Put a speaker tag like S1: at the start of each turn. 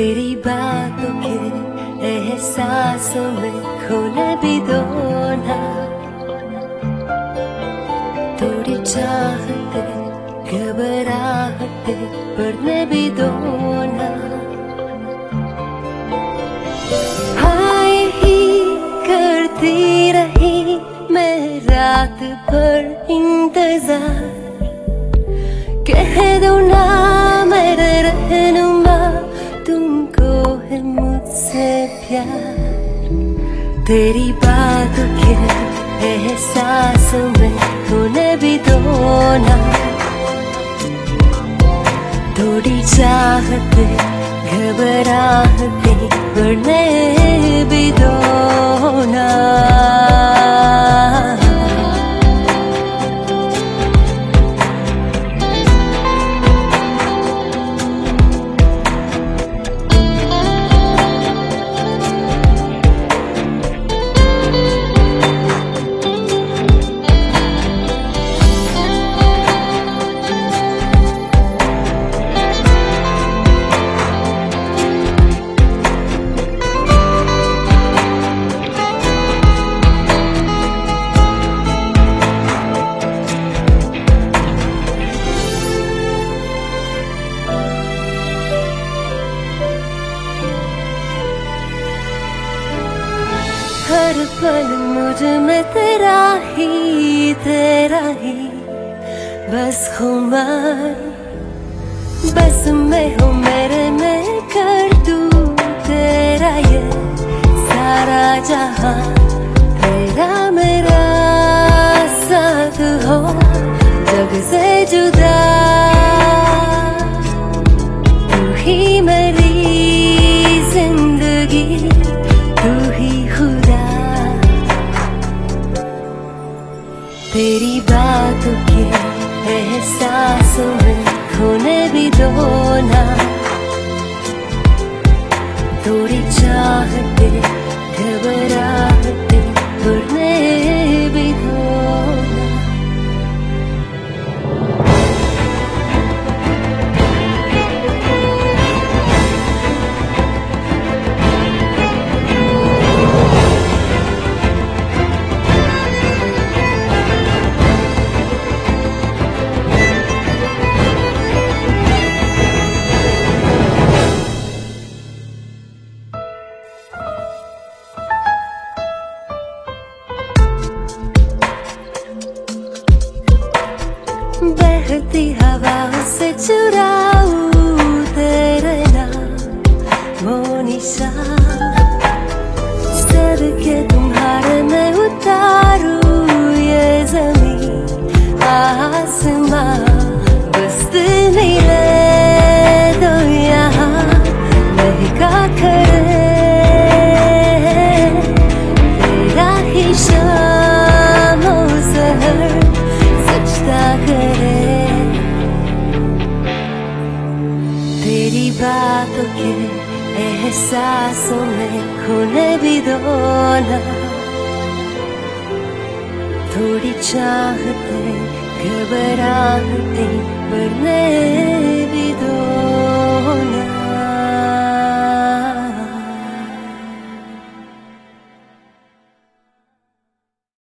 S1: तेरी बातों के एहसासों में खोने भी दो ना। थोड़ी चाहते घबराहटे पढ़ने भी दो ना। हाय ही करती रही मैं रात भर इंतजार, कह दो ना मेरे रहनुमा तुमको है मुझसे प्यार। तेरी बातों के एहसासों में खोने भी दो ना। थोड़ी चाहते घबराहटे बढ़ने भी दो ना। हर पल मुझ में तेरा ही बस खुमार। बस मैं हूँ मेरे में कर दूँ तेरा ये सारा जहां। तेरा मेरा साथ हो जग से जुदा, तू ही मेरी जिंदगी, तू ही खुदा। तेरी बातों के एहसासों में खोने भी दो ना। थोड़ी चाहते घबराहटे बढ़ने भी दो ना। बहती हवाओं से चुराऊं तेरे नाम वो निशान। सर के तुम्हारे में उतारूं ये जमीन आसमां। बस मिले तो यहाँ महका करे तेरा ही शाम सहर सजता करे। तेरी बातों के एहसासों में खोने भी दो ना। थोड़ी चाहते घबराहटे बढ़ने भी दो ना।